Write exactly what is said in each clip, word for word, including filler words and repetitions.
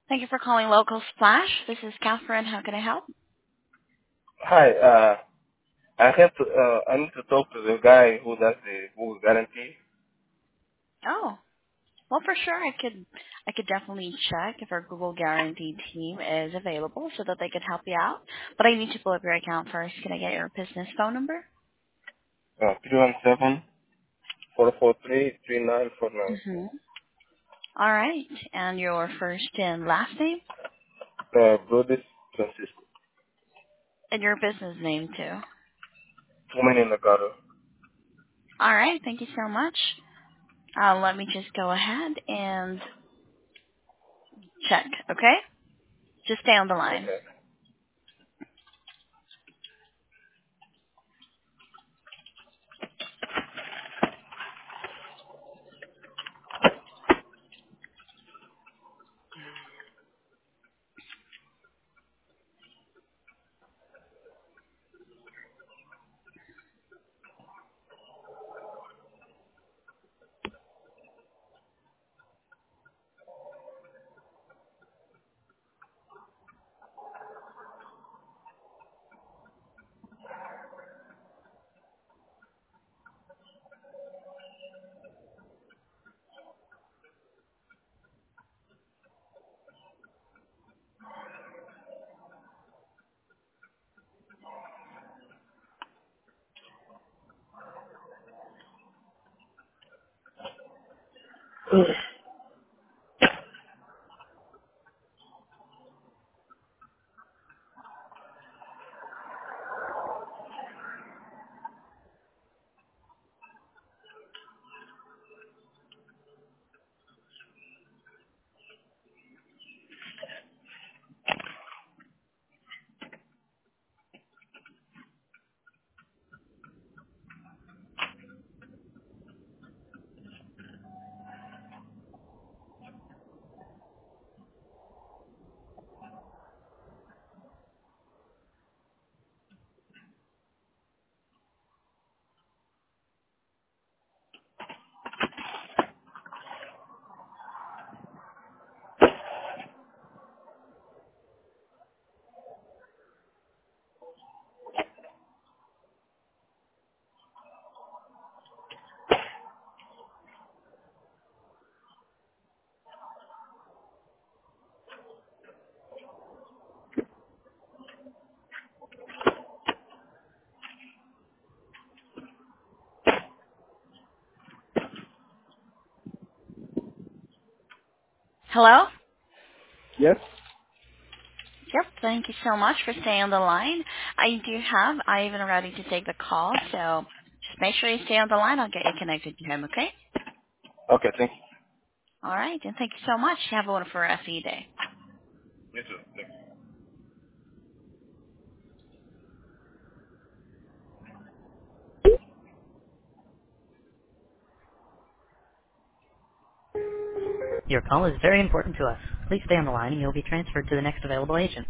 Thank you for calling Local Splash. This is Catherine. How can I help? Hi, uh, I have to, uh, I need to talk to the guy who does the Google guarantee. Oh, well, for sure, I could, I could definitely check if our Google Guarantee team is available so that they could help you out. But I need to pull up your account first. Can I get your business phone number? Uh, three one seven, four four three, three nine four nine. Mm-hmm. All right, and your first and last name, Uh, Brothers Francisco. and your business name too. Too many in the gutter. All right, thank you so much. Uh, let me just go ahead and check. Okay, just stay on the line. Okay. Hello. Yes? Yep, thank you so much for staying on the line. I do have Ivan ready to take the call, so just make sure you stay on the line. I'll get you connected to him, okay? Okay, thank you. All right, and thank you so much. Have a wonderful rest of your day. You too. Thank you. Your call is very important to us. Please stay on the line and you'll be transferred to the next available agent.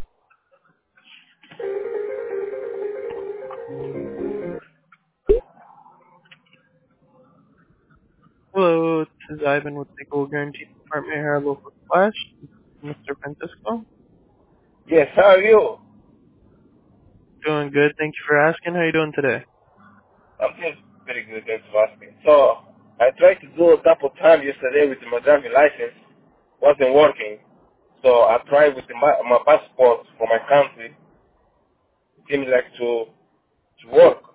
Hello, this is Ivan with the Gold Guarantee Department here at Local Splash. Mister Francisco. Yes, how are you? Doing good. Thank you for asking. How you doing today? I'm doing pretty good, thanks for asking. So, I tried to do a couple times yesterday with my driving license. Wasn't working. So I tried with my, my passport for my country. It seems like to, to work.